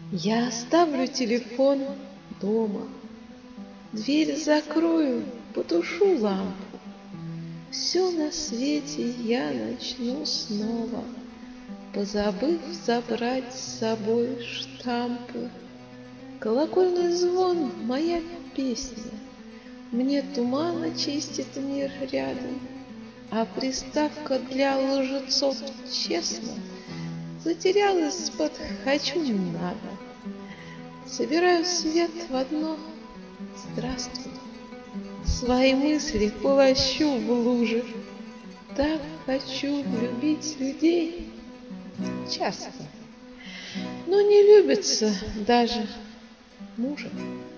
Я оставлю телефон дома, дверь закрою, потушу лампу. Все на свете я начну снова, позабыв забрать с собой штампы. Колокольный звон — моя песня, мне туман очистит мир рядом, а приставка для лжецов, честно, затерялась под «хочу не надо». Собираю свет в одно «здравствуй», свои мысли полощу в луже. Так хочу любить людей часто, но не любится даже мужа.